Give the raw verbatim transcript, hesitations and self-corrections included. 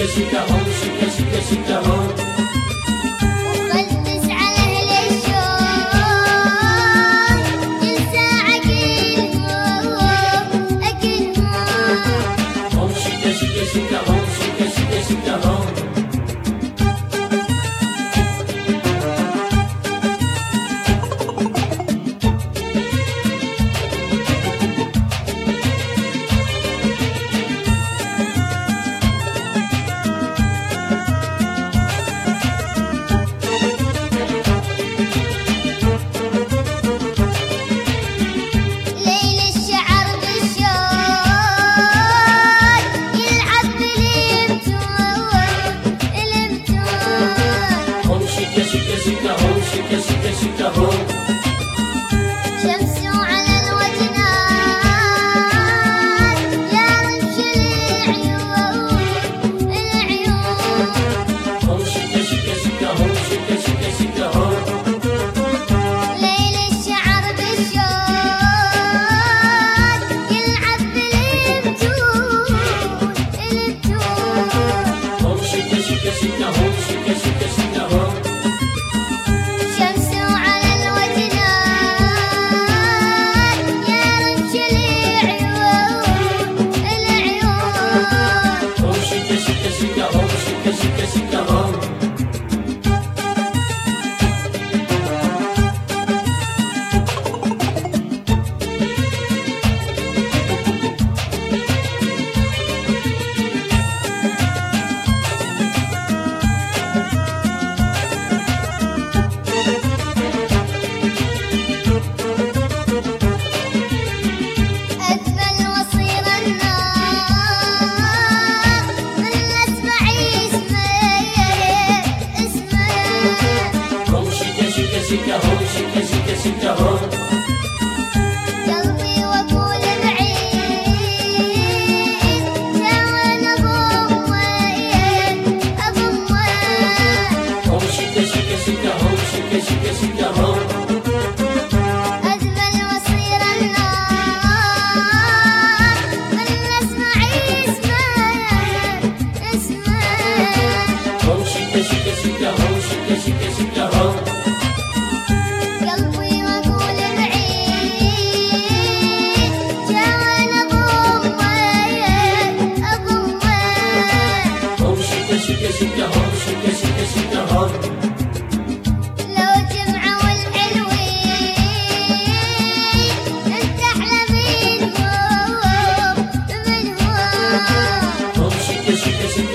شيكا شيكا هون شيكا شيكا شيكا هون وخلص على أهل الشوق كل ساعة أكلهم أكلهم هون شيكا شيكا شيكا هون شيكا شيكا شيكا هون شيكا شيكا هون شيكا شيكا شيكا هون شمس على الوجنات يا رمش العيون العيون هون شيكا شيكا شيكا هون شيكا شيكا شيكا هون ليل الشعر بالشوق يلعب بالمتون المتون هون شيكا شيكا شيكا هون شيكا شيكا شيكا هون شمس على الوجنات يا رمش العيون العيون هون شيكا شيكا شيكا هون شيكا شيكا شيكا هون أجمل وصير النار من أسمع اسمه اسمه هون شيكا شيكا شيكا هون شيكا شيكا شيكا هون قلبي وأقول بعيد جوان أضمه أضمه هون شيكا شيكا شيكا هون شيكا شيكا شيكا هون أجمل وصير النار من أسمع اسمه اسمه هون شيكا شيكا شيكا هون شيكا شيكا شيكا هون قلبي وأقول بعيد جوان أضمه أضمه هون شيكا شيكا شيكا هون شيكا شيكا شيكا هون لو جمعوا الحلوين انت احلى منهم منهم هون شيكا شيكا شيكا